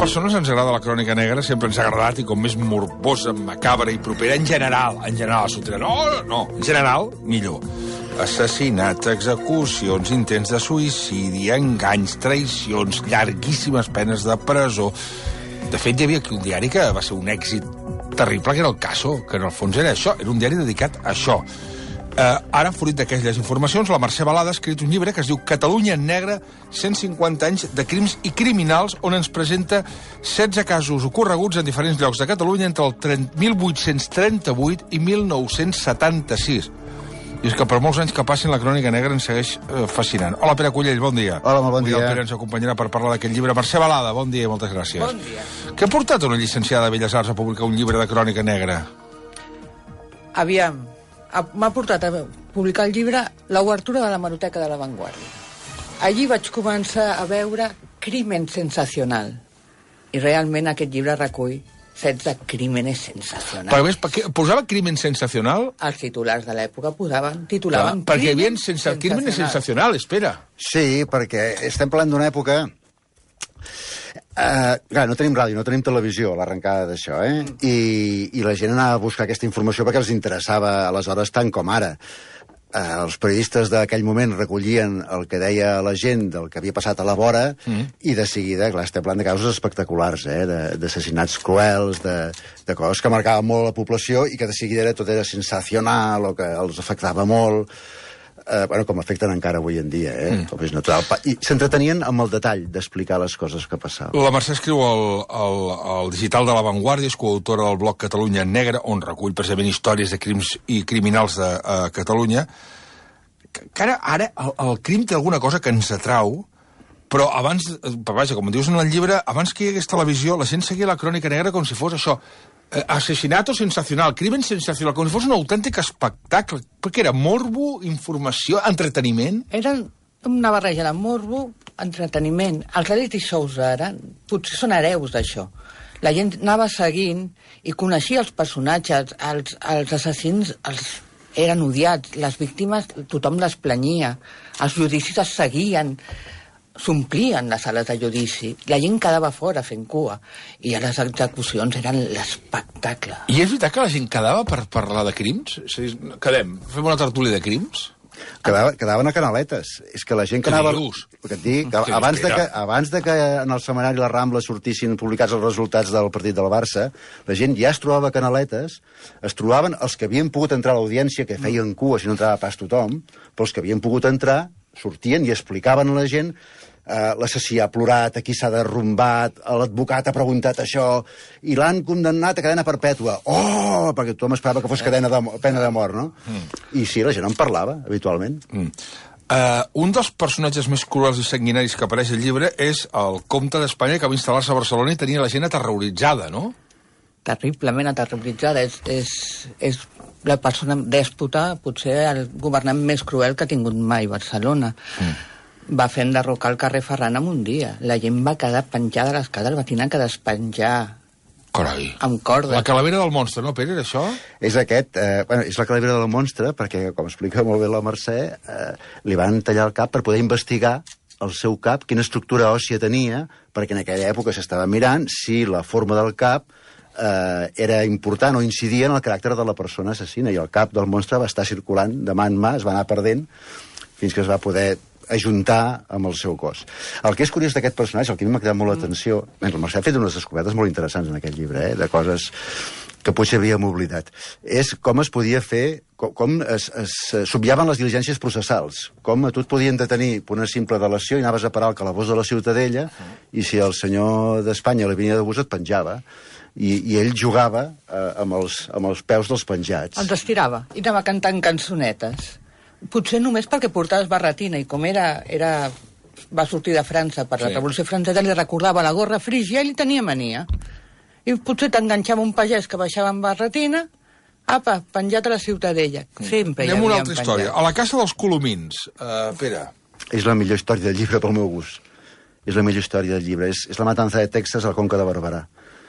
persones ens agrada la crònica negra, sempre ens ha agradat, i com més morbosa, macabra i propera, en general, sortirà, no, en general, millor. Assassinats, execucions, intents de suïcidi, enganys, traïcions, llarguíssimes penes de presó. De fet, hi havia aquí un diari que va ser un èxit terrible, que era el Caso, que en el fons era això, era un diari dedicat a això. Ara, fruit d'aquelles informacions, la Mercè Balada ha escrit un llibre que es diu Catalunya en negre, 150 anys de crims i criminals, on ens presenta 16 casos ocorreguts en diferents llocs de Catalunya entre el 1838 i 1976. I és que per molts anys que passin, la crònica negra ens segueix fascinant. Hola, Pere Cullell, bon dia. Hola, molt bon dia. El Pere ens acompanyarà per parlar d'aquest llibre. Mercè Balada, bon dia i moltes gràcies. Bon dia. Què ha portat una llicenciada de Belles Arts a publicar un llibre de crònica negra? Aviam, m'ha portat a publicar el llibre l'obertura de l'hemeroteca de La Vanguardia. Allí vaig començar a veure Crimen sensacional. I realment aquest llibre recull 16 crímenes sensacionals. Però a més, posava crimen sensacional? Els titulars de l'època titulaven perquè hi havia crimen sensacional, espera. Sí, perquè estem parlant d'una època... clar, no tenim ràdio, no tenim televisió a l'arrencada d'això, I la gent anava a buscar aquesta informació perquè els interessava aleshores tant com ara. Els periodistes d'aquell moment recollien el que deia la gent del que havia passat a la vora i de seguida, clar, estem parlant de causes espectaculars, d'assassinats cruels, de coses que marcaven molt la població i que de seguida tot era sensacional o que els afectava molt. Com afecten encara avui en dia, com és natural. I s'entretenien amb el detall d'explicar les coses que passaven. La Mercè escriu al digital de La Vanguardia, és coautora del blog Catalunya en Negre, on recull precisament històries de crims i criminals de Catalunya. Que ara el crim té alguna cosa que ens atrau, però abans, vaja, com dius en el llibre, abans que hi hagués televisió, la gent seguia la crònica negra com si fos això, assassinato sensacional, crimen sensacional, com si fos un autèntic espectacle, perquè era morbo, informació, entreteniment. Era una barreja de morbo, entreteniment. Els reality shows ara potser són hereus d'això. La gent anava seguint i coneixia els personatges, els assassins eren odiats, les víctimes tothom les planyia, els judicis es seguien, s'omplien les sales de judici, la gent quedava fora fent cua, i les execucions eren l'espectacle. I és veritat que la gent quedava per parlar de crims? Fem una tertúlia de crims? Quedaven a canaletes. És que la gent que anava... Que et dic, abans de que en el setmanari La Rambla sortissin publicats els resultats del partit del Barça, la gent ja es trobava a canaletes, es trobaven els que havien pogut entrar a l'audiència, que feien cua si no entrava pas tothom, però els que havien pogut entrar sortien i explicaven a la gent l'assassí ha plorat, aquí s'ha derrumbat, l'advocat ha preguntat això, i l'han condemnat a cadena perpètua. Oh! Perquè tothom esperava que fos pena de mort, no? I sí, la gent en parlava, habitualment. Un dels personatges més cruels i sanguinaris que apareix al llibre és el comte d'Espanya, que va instal·lar-se a Barcelona i tenia la gent aterroritzada, no? Terriblement aterroritzada. És la persona dèspota, potser el governant més cruel que ha tingut mai Barcelona. Va fer enderrocar el carrer Ferran en un dia. La gent va quedar penjada a l'escala, el va tenir que despenjar. Carai. Amb corda. La calavera del monstre, no, Pere, era això? És és la calavera del monstre, perquè, com explica molt bé la Mercè, li van tallar el cap per poder investigar el seu cap, quina estructura òssia tenia, perquè en aquella època s'estava mirant si la forma del cap era important o incidia en el caràcter de la persona assassina, i el cap del monstre va estar circulant de mà en mà, es va anar perdent, fins que es va poder ajuntar amb el seu cos. El que és curiós d'aquest personatge, el que a mi m'ha cridat molt l'atenció, la Mercè ha fet unes descobertes molt interessants en aquest llibre, de coses que potser havíem oblidat, és com es podia fer, com es s'obviaven les diligències processals, com a tu et podien detenir per una simple delació i anaves a parar al calabós de la Ciutadella, i si el senyor d'Espanya li venia de gust et penjava, i ell jugava amb els peus dels penjats. Els estirava i anava cantant cançonetes. Potser només perquè portaves barretina, i com va sortir de França per la Revolució Francesa, li recordava la gorra frígia i li tenia mania. I potser t'enganxava un pagès que baixava amb barretina, apa, penjat a la Ciutadella. Sempre hi havia una altra història. A la Casa dels Colomins, Pere. És la millor història del llibre pel meu gust. És la millor història del llibre. És la matança de Texas a la Conca de Barberà.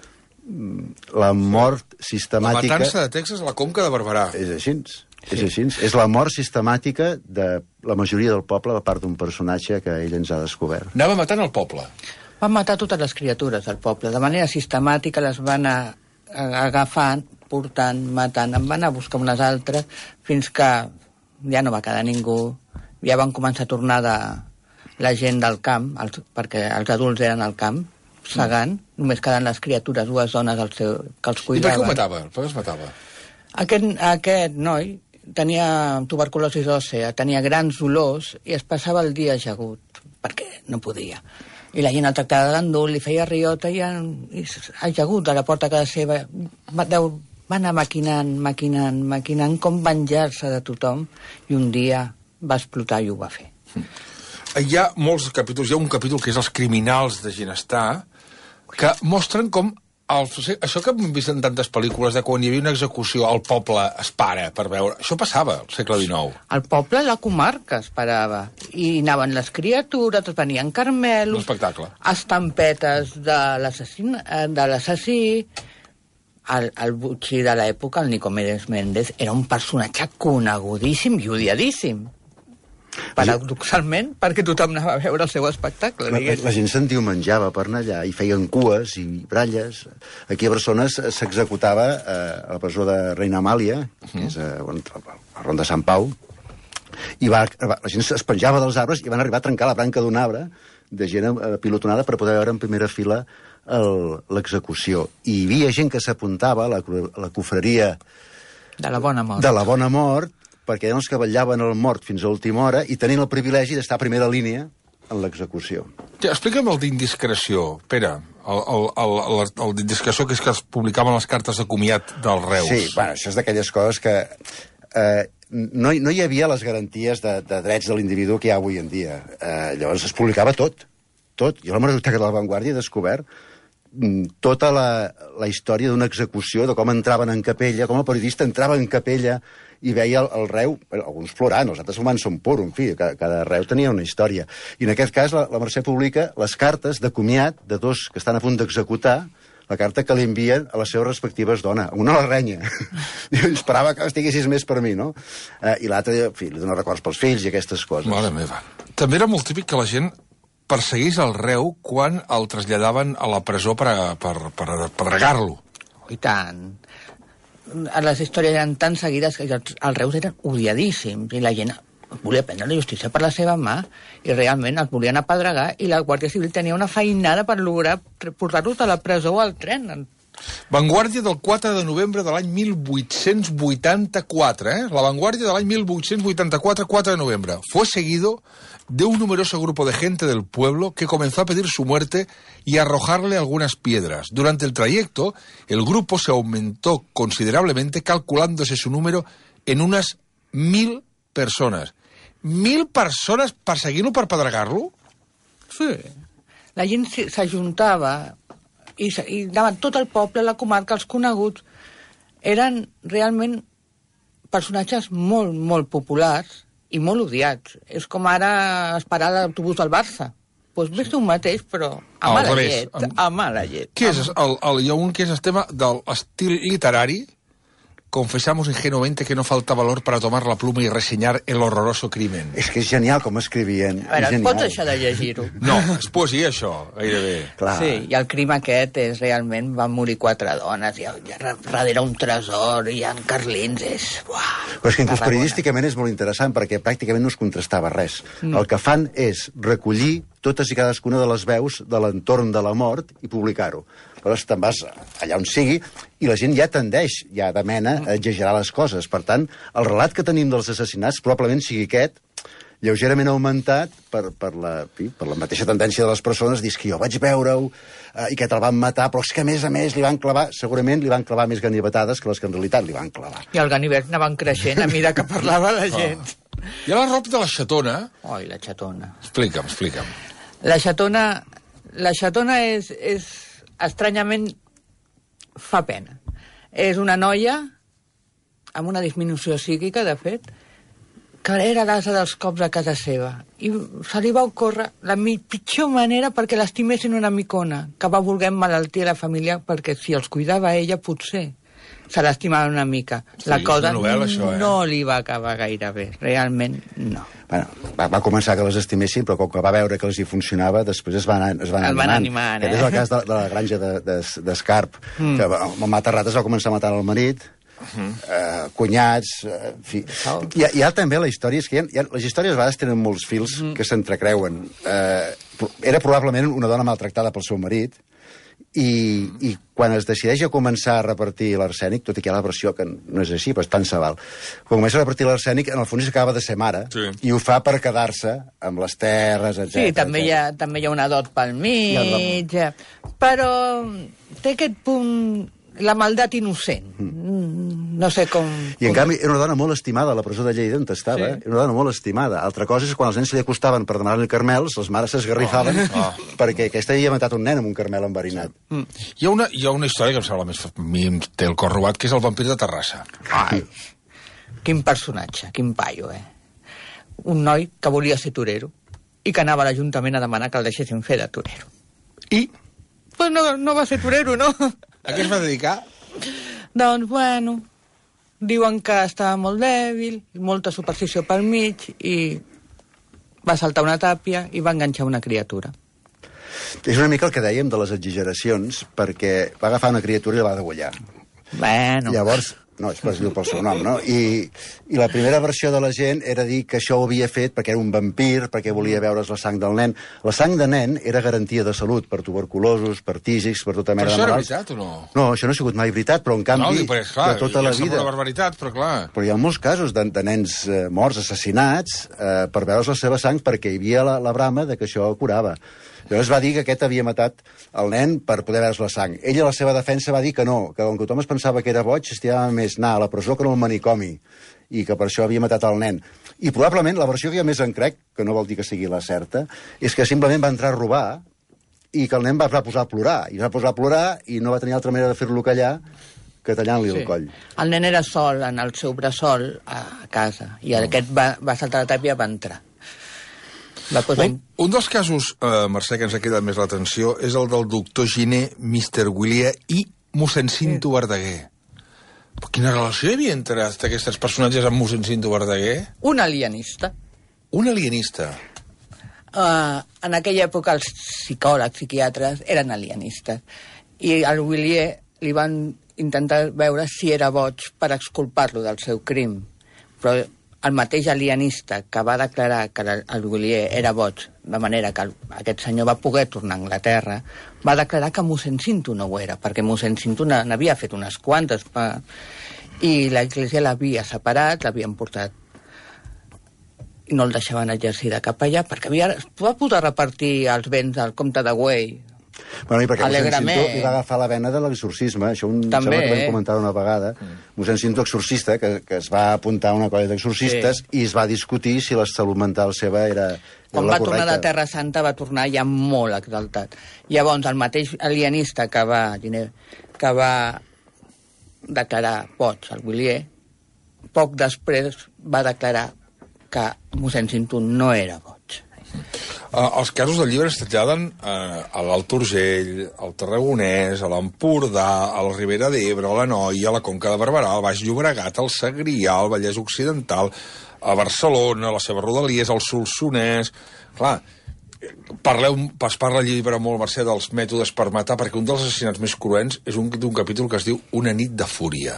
La mort sistemàtica... La matança de Texas a la Conca de Barberà. És així. És així. És la mort sistemàtica de la majoria del poble a part d'un personatge que ell ens ha descobert. Anava matant el poble. Van matar totes les criatures del poble. De manera sistemàtica les van agafant, portant, matant. En van a buscar unes altres fins que ja no va quedar ningú. Ja van començar a tornar la gent del camp, perquè els adults eren al camp, segant, només quedant les criatures, dues dones que els cuidaven. I per què ho matava? Per què es matava? Aquest noi tenia tuberculosi òssea, tenia grans dolors i es passava el dia ajagut, perquè no podia. I la gent el tractava d'endul, li feia riota i ajagut a la porta de casa seva. Va anar maquinant com venjar-se de tothom i un dia va explotar i ho va fer. Hi ha molts capítols, hi ha un capítol que és els criminals de Ginestar, que mostren com això que hem vist en tantes pel·lícules de quan hi havia una execució, el poble es para per veure. Això passava al segle XIX. El poble, la comarca, es parava. I anaven les criatures, venien carmelos... Un espectacle. Estampetes de l'assassí... El butxí de l'època, el Nicomedes Méndez, era un personatge conegudíssim i odiadíssim. Paradoxalment, perquè tothom anava a veure el seu espectacle. La gent se'n menjava per anar allà i feien cues i bralles. Aquí a Barcelona s'executava a la presó de Reina Amàlia, que és a la Ronda Sant Pau, i la gent es penjava dels arbres i van arribar a trencar la branca d'un arbre de gent pilotonada per poder veure en primera fila l'execució. I hi havia gent que s'apuntava a la cofreria de la bona mort, perquè eren els que vetllaven el mort fins a última hora i tenien el privilegi d'estar a primera línia en l'execució. Ja, explica'm el d'indiscreció, Pere. El d'indiscreció que és que es publicaven les cartes de comiat dels Reus. Sí, bueno, això és d'aquelles coses que no hi havia les garanties de drets de l'individu que hi ha avui en dia. Llavors es publicava tot. Jo a la Hemeroteca de la Vanguardia he descobert tota la història d'una execució, de com entraven en capella, com el periodista entrava en capella i veia el reu, alguns plorant, els altres humans són pur, en fi, cada reu tenia una història. I en aquest cas la Mercè publica les cartes de comiat de dos que estan a punt d'executar, la carta que li envien a les seves respectives dones. Una la renya. Esperava que estiguessis més per mi, no? I l'altre, en fi, li dona records pels fills i aquestes coses. Mare meva. També era molt típic que la gent perseguís el reu quan el traslladaven a la presó per regar-lo. I tant. Les històries eren tan seguides que els reus eren odiadíssims i la gent volia prendre la justícia per la seva mà i realment els volien apedregar i la Guàrdia Civil tenia una feinada per lograr portar-los a la presó o al tren. Vanguardia del 4 de novembre de l'any 1884, La Vanguardia de l'any 1884, 4 de noviembre. Fue seguido de un numeroso grupo de gente del pueblo que comenzó a pedir su muerte y a arrojarle algunas piedras. Durante el trayecto, el grupo se aumentó considerablemente, calculándose su número en unas 1.000 personas. 1.000 persones perseguint-lo per pedregar-lo? Sí. La gent s'ajuntava i anaven tot el poble, la comarca, els coneguts. Eren realment personatges molt, molt populars i molt odiats. És com ara esperar l'autobús del Barça. Doncs ves tu mateix, però a mala llet. A mala llet. Què és? Hi ha un que és el tema de l'estil literari. Confesamos ingenuamente que no falta valor para tomar la pluma y reseñar el horroroso crimen. És que és genial com escrivien. A veure, pots deixar de llegir-ho. No, és poesia, això, gairebé. Clar. Sí, i el crim aquest és realment... Van morir 4 dones, i darrere un tresor, i en Carlins és... Uah, però és que inclús periodísticament és molt interessant, perquè pràcticament no es contrastava res. El que fan és recollir totes i cadascuna de les veus de l'entorn de la mort i publicar-ho. Però te'n vas allà on sigui i la gent ja tendeix, ja de mena, a exagerar les coses. Per tant, el relat que tenim dels assassinats probablement sigui aquest, lleugerament augmentat per la mateixa tendència de les persones, dir que jo vaig veure-ho i que te'l van matar, però és que a més li van clavar, segurament li van clavar més ganivetades que les que en realitat li van clavar. I el ganivet anaven creixent a mesura que parlava la gent. I la roba de la xatona... Oi, la xatona. Explica'm. La xatona és estranyament fa pena. És una noia amb una disminució psíquica, de fet, que era l'asa dels cops a casa seva. I se li va ocórrer la pitjor manera perquè l'estimessin una micona, que va voler emmalaltir a la família perquè si els cuidava ella, potser se l'estimava una mica. La és cosa una novel·la, això, no li va acabar gaire bé, realment no. Bueno, va començar que les estimessin, però com que va veure que els hi funcionava, després es van animant. Aquest és el cas de la granja d'Escarp, que el Matarrates va començar matant el marit, cunyats, en fi. Hi ha també la història, és que les històries a vegades tenen molts fils que s'entrecreuen. Era probablement una dona maltractada pel seu marit, i quan es decideix a començar a repartir l'arsènic, tot i que hi ha la versió que no és així, però tant se val, quan comença a repartir l'arsènic, en el fons acaba de ser mare, i ho fa per quedar-se amb les terres, etc. Sí, també hi ha una dot pel mig, però té aquest punt, la maldat innocent. No sé com... I en canvi era una dona molt estimada a la presó de Lleida on estava, era una dona molt estimada. Altra cosa és quan els nens se li acostaven per demanar-li carmels, les mares s'esgarrifaven perquè aquesta havia matat un nen amb un carmel enverinat. Hi ha una història que em sembla més... A mi em té el cor robat, que és el vampir de Terrassa. Ai, quin personatge, quin paio, Un noi que volia ser torero i que anava a l'Ajuntament a demanar que el deixessin fer de torero. I? Pues no va ser torero, no? A què es va dedicar? Doncs, bueno, diuen que estava molt dèbil, molta superstició pel mig, i va saltar una tàpia i va enganxar una criatura. És una mica el que dèiem de les exageracions, perquè va agafar una criatura i la va degollar. Bueno... Llavors... No, és per dir pel seu nom, no? I la primera versió de la gent era dir que això ho havia fet perquè era un vampir, perquè volia veure's la sang del nen. La sang de nen era garantia de salut per tuberculosos, per tísics, per tota mena de malalts. Però això era veritat o no? No, això no ha sigut mai veritat, però en canvi, de tota la vida... No, una barbaritat, però clar... Però hi ha molts casos de nens morts, assassinats, per veure's la seva sang perquè hi havia la brama de que això curava. Llavors va dir que aquest havia matat el nen per poder veure's la sang. Ella, a la seva defensa, va dir que no, que com que tothom es pensava que era boig, s'estimava més anar a la presó que no al manicomi, i que per això havia matat el nen. I probablement la versió que jo més en crec, que no vol dir que sigui la certa, és que simplement va entrar a robar i que el nen va posar a plorar. I va posar a plorar i no va tenir altra manera de fer-lo callar que tallant-li el coll. El nen era sol en el seu bressol a casa, i aquest va saltar la tàpia i va entrar. Un dels casos, Mercè, que ens ha quedat més l'atenció és el del doctor Giner, Mr. Willier i mossèn Cinto Verdaguer. Però quina relació hi havia entre aquests personatges amb mossèn Cinto Verdaguer? Un alienista. Un alienista? En aquella època els psicòlegs, psiquiatres, eren alienistes. I al Willier li van intentar veure si era boig per exculpar-lo del seu crim. Però el mateix alienista que va declarar que el Willier era boig, de manera que aquest senyor va poder tornar a Anglaterra, va declarar que mossèn Cinto no ho era, perquè mossèn Cinto n'havia fet unes quantes, i l'Església l'havia separat, l'havien portat, i no el deixaven exercir de capellà, perquè va poder repartir els béns al comte de Güell. Bueno, i perquè mossèn Cinto li va agafar la vena de l'exorcisme, això sembla que vam comentar una vegada. Mossèn Cinto, exorcista, que es va apuntar a una colla d'exorcistes i es va discutir si la salut mental seva era la correcta. Quan va tornar de Terra Santa va tornar ja molt exaltat. Llavors, el mateix alienista que va declarar boig al Willier, poc després va declarar que mossèn Cinto no era boig. Els casos del llibre es traslladen a l'Alt Urgell, al Tarragonès, a l'Empordà, a la Ribera d'Ebre, a l'Anoia, a la Conca de Barberà, al Baix Llobregat, al Segrià, al Vallès Occidental, a Barcelona, a les seves rodalies, al Solsonès... Clar, es parla al llibre molt, Mercè, dels mètodes per matar, perquè un dels assassinats més cruents és d'un capítol que es diu Una nit de fúria.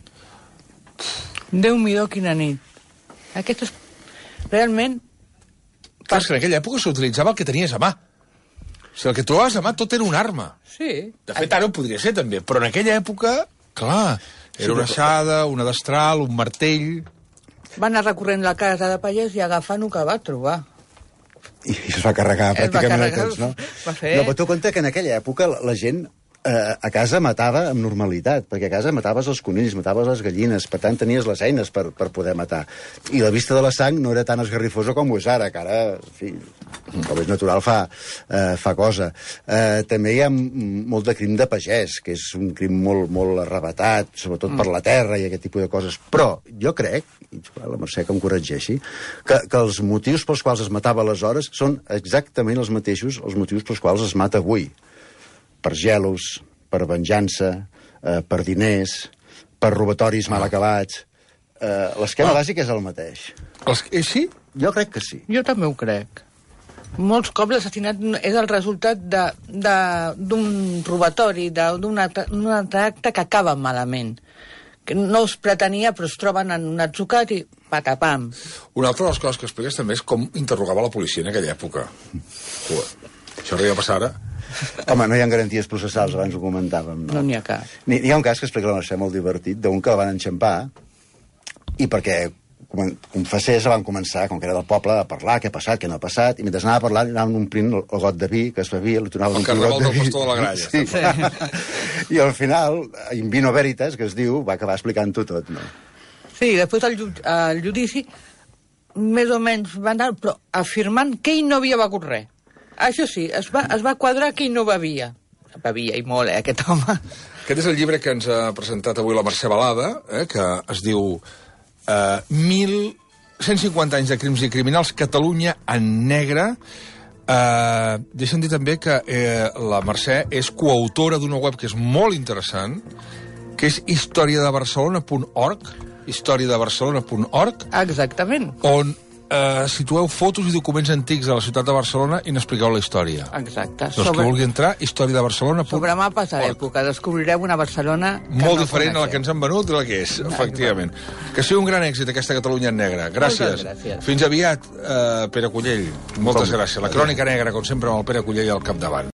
Déu-m'hi-do, quina nit. Aquest és... Realment... Clar, que en aquella època s'utilitzava el que tenies a mà. O sigui, el que trobaves a mà tot era una arma. Sí. De fet, ara ho podria ser, també. Però en aquella època, clar, era una aixada, una destral, un martell... Va anar recorrent la casa de pagès i agafant el que va trobar. I es va carregar pràcticament a tots, no? Va fer... No, però tu compte que en aquella època la gent a casa matava amb normalitat, perquè a casa mataves els conills, mataves les gallines, per tant tenies les eines per poder matar. I la vista de la sang no era tan esgarrifosa com ho és ara, que ara, en fi, com és natural, fa cosa. També hi ha molt de crim de pagès, que és un crim molt arrebatat, sobretot per la terra i aquest tipus de coses. Però jo crec, i la Mercè que em corregeixi, que els motius pels quals es matava aleshores són exactament els mateixos els motius pels quals es mata avui. Per gelos, per venjança, per diners, per robatoris mal acabats. L'esquema bàsic és el mateix. Sí? Jo crec que sí. Jo també ho crec. Molts cops l'assassinat és el resultat d'un robatori, d'un acte que acaba malament. Que no es pretenia, però es troben en un atzucat i patapam. Una altra de les coses que expliques també és com interrogava la policia en aquella època. Això arriba a passar ara. Home, no hi ha garanties processals, abans ho comentàvem. No n'hi ha cap. Hi ha un cas que explica la Mercè molt divertit, d'un que la van enxampar, i perquè confessés van començar, com que era del poble, a parlar què ha passat, què no ha passat, i mentre anava parlant anaven omplint el got de vi que es bevia, li tornaven un got de vi. El carnaval del pastor de la Gralla. Sí. I al final, in vino veritas, que es diu, va acabar explicant-ho tot, no? Sí, després el judici més o menys va anar, però afirmant que ell no havia begut res. Això sí, es va quadrar que ell no bevia. Bevia i molt, aquest home. Aquest és el llibre que ens ha presentat avui la Mercè Balada, que es diu 1.150 anys de crims i criminals, Catalunya en negre. Deixa'm dir també que la Mercè és coautora d'una web que és molt interessant, que és historiadebarcelona.org, historiadebarcelona.org, Exactament. on situeu fotos i documents antics de la ciutat de Barcelona i n'expliqueu la història. Exacte. Doncs que vulgui entrar, historiadebarcelona.org. Sobre mapes de l'època, descobrireu una Barcelona molt diferent a la que ens han venut i la que és, efectivament. Que sigui un gran èxit, aquesta Catalunya en negre. Gràcies. Gràcies. Fins aviat, Pere Cullell. Moltes gràcies. La crònica negra, com sempre, amb el Pere Cullell al capdavant.